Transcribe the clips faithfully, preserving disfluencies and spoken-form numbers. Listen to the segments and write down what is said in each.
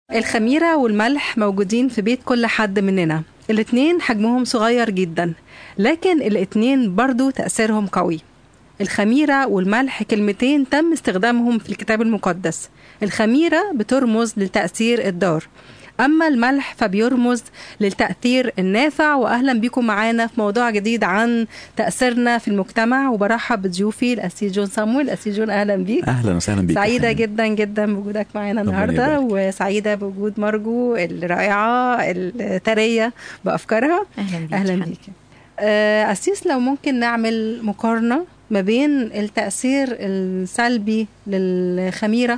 الخميرة والملح موجودين في بيت كل حد مننا، الاتنين حجمهم صغير جدا، لكن الاتنين برضو تأثيرهم قوي. الخميرة والملح كلمتين تم استخدامهم في الكتاب المقدس. الخميرة بترمز للتأثير الضار، أما الملح فبيرمز للتأثير النافع. وأهلا بكم معانا في موضوع جديد عن تأثيرنا في المجتمع، وبرحب بضيوفي الأسيس جون صامويل. الأسيس جون أهلا بيك. أهلا وسهلا بيك. سعيدة حين. جدا جدا بوجودك معانا النهاردة، وسعيدة بوجود مرجو الرائعة الثرية بأفكارها. أهلا بيك. أهلا بيك. أسيس، لو ممكن نعمل مقارنة ما بين التأثير السلبي للخميرة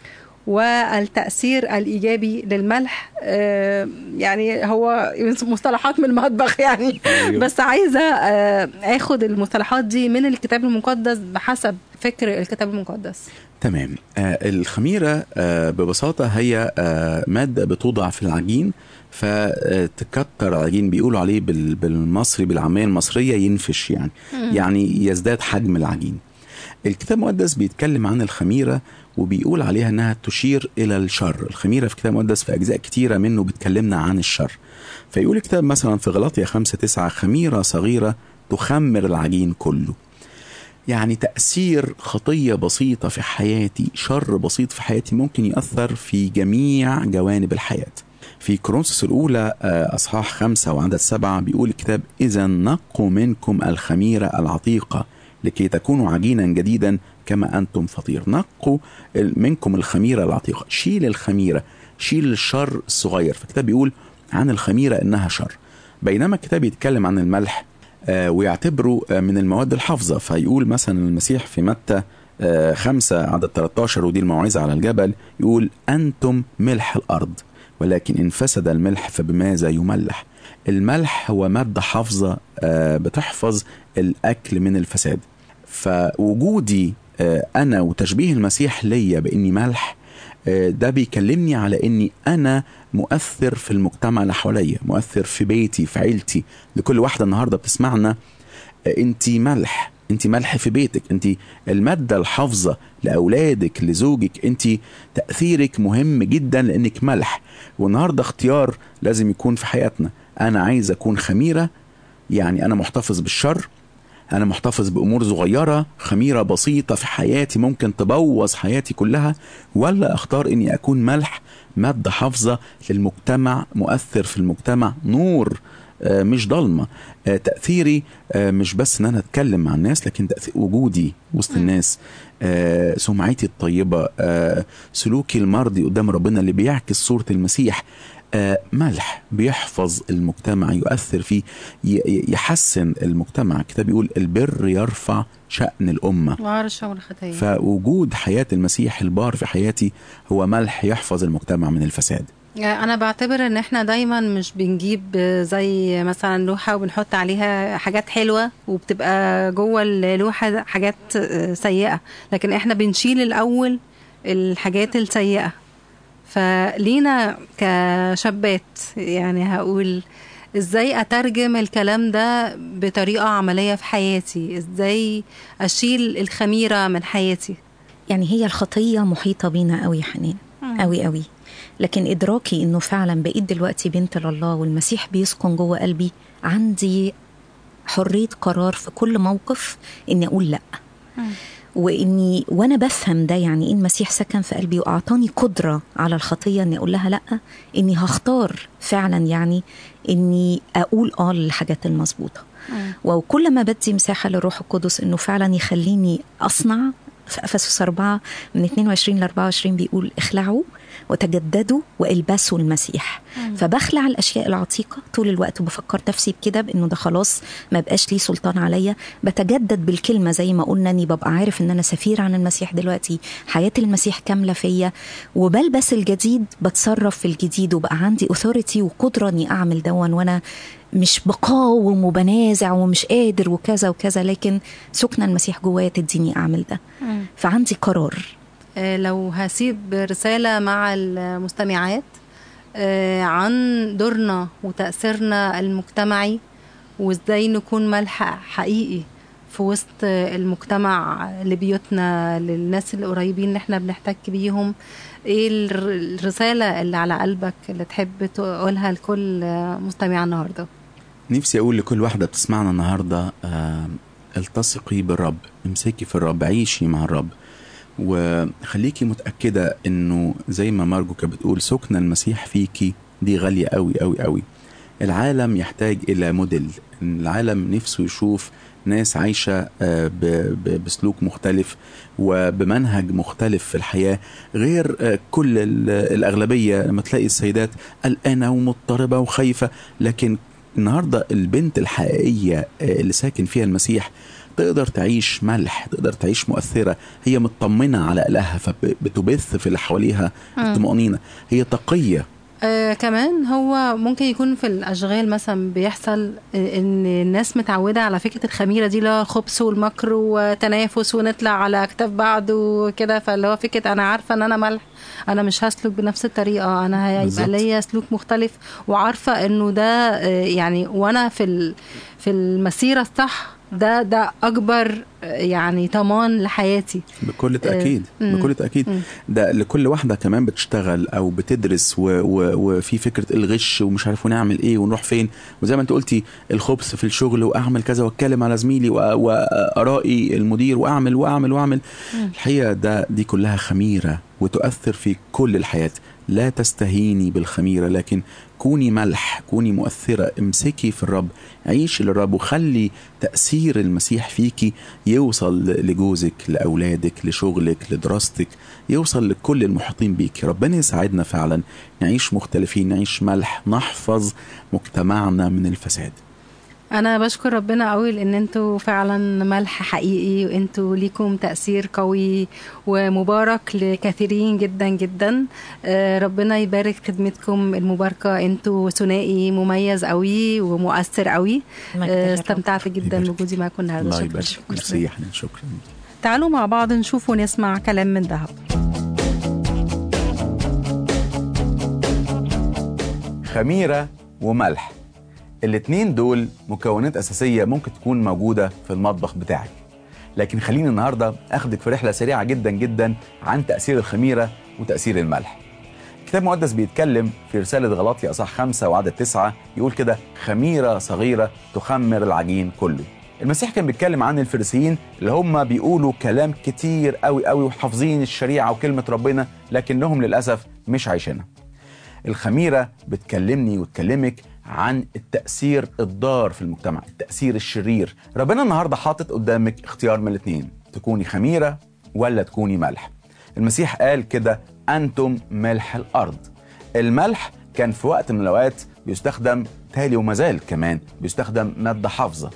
والتأثير الإيجابي للملح، يعني هو مصطلحات من المطبخ يعني. أيوه. بس عايزة أخد المصطلحات دي من الكتاب المقدس بحسب فكر الكتاب المقدس. تمام. آه الخميرة آه ببساطة هي آه مادة بتوضع في العجين فتكتر العجين، بيقولوا عليه بالمصري بالعامية المصرية ينفش يعني م- يعني يزداد حجم العجين. الكتاب المقدس بيتكلم عن الخميرة وبيقول عليها انها تشير الى الشر. الخميرة في الكتاب المقدس في اجزاء كتيرة منه بتكلمنا عن الشر. فيقول الكتاب مثلا في غلاطيا خمسة تسعة: خميرة صغيرة تخمر العجين كله. يعني تأثير خطية بسيطة في حياتي، شر بسيط في حياتي، ممكن يأثر في جميع جوانب الحياة. في كورنثوس الأولى أصحاح خمسة وعدد سبعة بيقول الكتاب: إذا نقوا منكم الخميرة العتيقة لكي تكونوا عجينا جديدا كما أنتم فطير. نقوا منكم الخميرة العتيقة، شيل الخميرة، شيل الشر الصغير. فالكتاب بيقول عن الخميرة إنها شر، بينما الكتاب يتكلم عن الملح آه ويعتبره آه من المواد الحافظة. فيقول مثلا المسيح في متى آه خمسة عدد ثلاثة عشر، ودي الموعظة على الجبل، يقول: أنتم ملح الأرض، ولكن إن فسد الملح فبماذا يملح؟ الملح هو مادة حافظة آه بتحفظ الأكل من الفساد. فوجودي آه أنا وتشبيه المسيح ليا بإني ملح، آه ده بيكلمني على إني أنا مؤثر في المجتمع اللي حواليا، مؤثر في بيتي، في عيلتي. لكل واحدة النهاردة بتسمعنا، آه انتي ملح، انتي ملح في بيتك، انتي المادة الحافظة لأولادك، لزوجك، انتي تأثيرك مهم جدا لأنك ملح. والنهاردة اختيار لازم يكون في حياتنا. أنا عايز أكون خميرة، يعني أنا محتفظ بالشر، أنا محتفظ بأمور صغيرة، خميرة بسيطة في حياتي ممكن تبوظ حياتي كلها، ولا أختار أني أكون ملح، مادة حافظة للمجتمع، مؤثر في المجتمع، نور آه مش ضلمة. آه تأثيري آه مش بس أن أنا أتكلم مع الناس، لكن تأثير وجودي وسط الناس، آه سمعتي الطيبة، آه سلوكي المرضي قدام ربنا اللي بيعكس صورة المسيح. آه ملح بيحفظ المجتمع، يؤثر فيه، يحسن المجتمع. الكتاب يقول البر يرفع شأن الأمة وعار الشر والخطية. فوجود حياة المسيح البار في حياتي هو ملح يحفظ المجتمع من الفساد. أنا بعتبر إن إحنا دايما مش بنجيب زي مثلا لوحة وبنحط عليها حاجات حلوة وبتبقى جوه اللوحة حاجات سيئة، لكن إحنا بنشيل الأول الحاجات السيئة. فلينا كشابات يعني هقول ازاي اترجم الكلام ده بطريقة عملية في حياتي، ازاي اشيل الخميرة من حياتي. يعني هي الخطية محيطة بينا قوي حنين، قوي قوي، لكن ادراكي انه فعلا بقيت دلوقتي بنت لله والمسيح بيسكن جوه قلبي، عندي حرية قرار في كل موقف اني اقول لا. مم. وإني وأنا بفهم ده يعني إن المسيح سكن في قلبي وأعطاني قدرة على الخطية إني أقول لها لأ، إني هختار فعلا يعني إني أقول آه للحاجات المظبوطة. وكل ما بدي مساحة للروح القدس إنه فعلا يخليني أصنع. في أفسس أربعة من اثنين وعشرين لأربعة وعشرين بيقول: اخلعوا وتجددوا والبسوا المسيح. مم. فبخلع الاشياء العتيقه طول الوقت وبفكر نفسي بكده بانه ده خلاص ما بقاش ليه سلطان عليا. بتجدد بالكلمه زي ما قلنا، اني ببقى عارف ان انا سفير عن المسيح دلوقتي، حياه المسيح كامله فيا، وبلبس الجديد، بتصرف في الجديد، وبقى عندي authority وقدره اني اعمل دون، وانا مش بقاوم وبنازع ومش قادر وكذا وكذا، لكن سكن المسيح جوايا تديني اعمل ده. مم. فعندي قرار. لو هسيب رسالة مع المستمعات عن دورنا وتأثيرنا المجتمعي وازاي نكون ملح حقيقي في وسط المجتمع لبيوتنا للناس اللي قريبين اللي احنا بنحتك بيهم، ايه الرسالة اللي على قلبك اللي تحب تقولها لكل مستمع النهاردة؟ نفسي اقول لكل واحدة بتسمعنا النهاردة آه التصقي بالرب، امسكي في الرب، عيشي مع الرب، وخليكي متأكدة انه زي ما مارجو كانت بتقول سكن المسيح فيكي دي غالية قوي قوي قوي. العالم يحتاج الى موديل، العالم نفسه يشوف ناس عايشة بسلوك مختلف وبمنهج مختلف في الحياة غير كل الأغلبية. لما تلاقي السيدات قلقانة ومضطربة وخايفة، لكن النهاردة البنت الحقيقية اللي ساكن فيها المسيح تقدر تعيش ملح، تقدر تعيش مؤثرة، هي مطمنة على إلهها فبتبث في اللي حواليها الطمأنينة، هي تقية. آه كمان هو ممكن يكون في الأشغال مثلا بيحصل إن الناس متعودة على فكرة الخميرة دي، لا خبث والمكر وتنافس ونطلع على أكتاف بعض وكده، فاللي هو فكرة أنا عارفة أن أنا ملح، أنا مش هسلك بنفس الطريقة، أنا هيبقى ليا سلوك مختلف، وعارفة إنه ده يعني وأنا في في المسيرة الصح، ده ده أكبر يعني طمان لحياتي بكل تأكيد. آه بكل تأكيد مم. ده لكل واحدة كمان بتشتغل أو بتدرس و و وفي فكرة الغش ومش عارف نعمل إيه ونروح فين، وزي ما أنت قلتي الخبث في الشغل وأعمل كذا وأتكلم على زميلي وأرائي المدير وأعمل وأعمل وأعمل مم. الحقيقة ده دي كلها خميرة وتؤثر في كل الحياة. لا تستهيني بالخميرة، لكن كوني ملح، كوني مؤثرة، امسكي في الرب، عيشي للرب، وخلي تأثير المسيح فيكي يوصل لجوزك، لأولادك، لشغلك، لدراستك، يوصل لكل المحيطين بيك. ربنا يساعدنا فعلا نعيش مختلفين، نعيش ملح، نحفظ مجتمعنا من الفساد. أنا بشكر ربنا قوي لأن أنتوا فعلا ملح حقيقي، وأنتوا ليكم تأثير قوي ومبارك لكثيرين جدا جدا. ربنا يبارك خدمتكم المباركة، أنتوا ثنائي مميز قوي ومؤثر قوي. استمتعت جدا بوجودي معكم النهارده. شكرا شكرا. شكرا. تعالوا مع بعض نشوف ونسمع كلام من ذهب. خميرة وملح، الاتنين دول مكونات أساسية ممكن تكون موجودة في المطبخ بتاعك، لكن خليني النهاردة أخدك في رحلة سريعة جدا جدا عن تأثير الخميرة وتأثير الملح. الكتاب المقدس بيتكلم في رسالة غلاطيا أصحاح خمسة وعدد تسعة، يقول كده: خميرة صغيرة تخمر العجين كله. المسيح كان بيتكلم عن الفريسيين اللي هم بيقولوا كلام كتير قوي قوي وحافظين الشريعة وكلمة ربنا، لكنهم للأسف مش عايشينها. الخميرة بتكلمني وتكلمك عن التأثير الضار في المجتمع، التأثير الشرير. ربنا النهاردة حاطط قدامك اختيار من الاثنين، تكوني خميرة ولا تكوني ملح. المسيح قال كده: أنتم ملح الأرض. الملح كان في وقت من الأوقات بيستخدم تالي ومازال كمان بيستخدم مادة حافظة.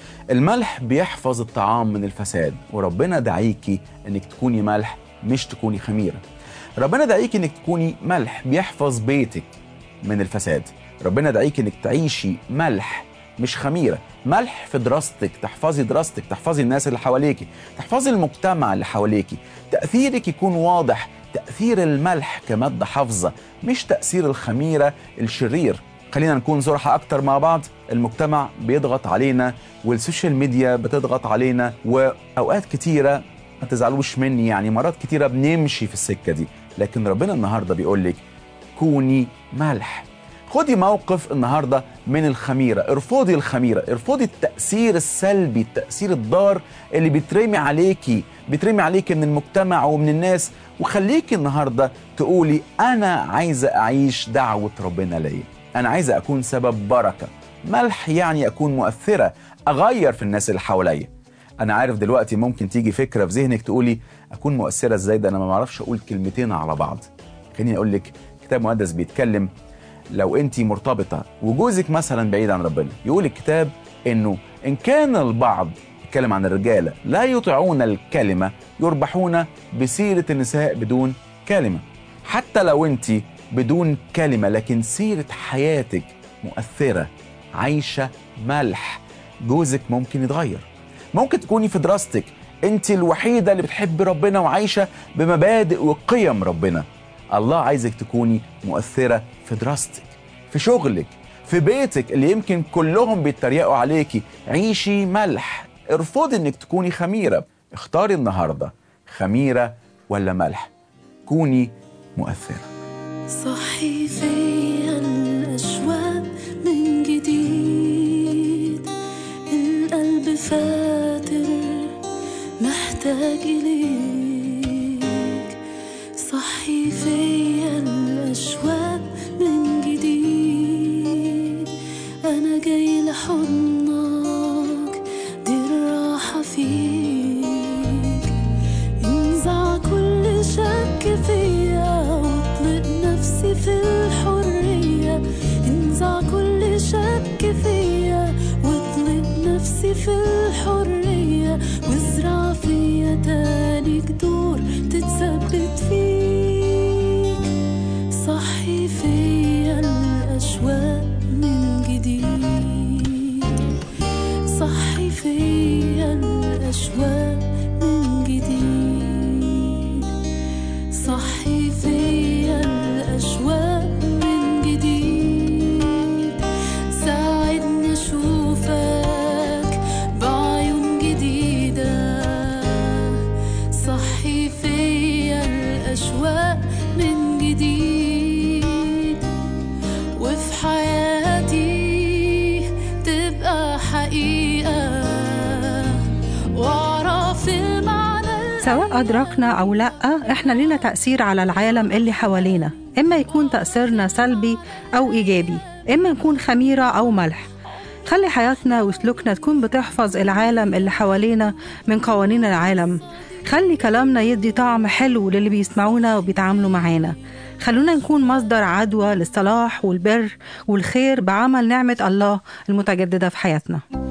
الملح بيحفظ الطعام من الفساد، وربنا دعيكي انك تكوني ملح مش تكوني خميرة. ربنا دعيكي انك تكوني ملح بيحفظ بيتك من الفساد. ربنا دعيكي انك تعيشي ملح مش خميرة. ملح في دراستك، تحفظي دراستك، تحفظي الناس اللي حواليكي، تحفظي المجتمع اللي حواليكي، تأثيرك يكون واضح، تأثير الملح كمادة حافظة مش تأثير الخميرة الشرير. خلينا نكون صراحة أكتر مع بعض، المجتمع بيضغط علينا والسوشيال ميديا بتضغط علينا، وأوقات كتيرة ما تزعلوش مني يعني مرات كتيرة بنمشي في السكة دي، لكن ربنا النهاردة بيقولك كوني ملح. خدي موقف النهاردة من الخميرة، ارفضي الخميرة، ارفضي التأثير السلبي، التأثير الضار اللي بيترمي عليكي بيترمي عليكي من المجتمع ومن الناس، وخليكي النهاردة تقولي أنا عايزة أعيش دعوة ربنا ليا، أنا عايزة أكون سبب بركة. ملح يعني أكون مؤثرة، أغير في الناس اللي حواليا. أنا عارف دلوقتي ممكن تيجي فكرة في ذهنك تقولي أكون مؤثرة إزاي، ده أنا ما بعرفش أقول كلمتين على بعض. خليني أقول لك الكتاب المقدس بيتكلم لو أنت مرتبطة وجوزك مثلا بعيد عن ربنا، يقول الكتاب إنه إن كان البعض يتكلم عن الرجالة لا يطيعون الكلمة يربحون بسيرة النساء بدون كلمة. حتى لو أنت بدون كلمة لكن سيرة حياتك مؤثرة، عايشة ملح، جوزك ممكن يتغير. ممكن تكوني في دراستك انت الوحيدة اللي بتحب ربنا وعايشة بمبادئ وقيم ربنا. الله عايزك تكوني مؤثرة في دراستك، في شغلك، في بيتك اللي يمكن كلهم بيتريقوا عليكي. عيشي ملح، ارفضي انك تكوني خميرة. اختاري النهاردة خميرة ولا ملح. كوني مؤثرة. صحي فيا الأشواق من جديد، القلب فاتر محتاج إليك. صحي فيا الأشواق من جديد، أنا جاي لحضنك دي الراحة فيك. انزع كل شك فيا واطلق نفسي في الحرية. انزع كل شك فيا واطلق نفسي في الحرية، وازرع فيا تاني جذور تتثبت فيك. صحي فيا الأشواق من جديد، صحي فيا الأشواق من جديد، صحي فيا الأشواق من جديد. ساعدني أشوفك بعيون جديدة. صحي فيا الأشواق من جديد، وفي حياتي تبقى حقيقة واعرف المعنى. سواء أدركنا أو لأ، إحنا لنا تأثير على العالم اللي حوالينا، إما يكون تأثيرنا سلبي أو إيجابي، إما نكون خميرة أو ملح. خلي حياتنا وسلوكنا تكون بتحفظ العالم اللي حوالينا من قوانين العالم. خلي كلامنا يدي طعم حلو للي بيسمعونا وبيتعاملوا معانا. خلونا نكون مصدر عدوى للصلاح والبر والخير بعمل نعمة الله المتجددة في حياتنا.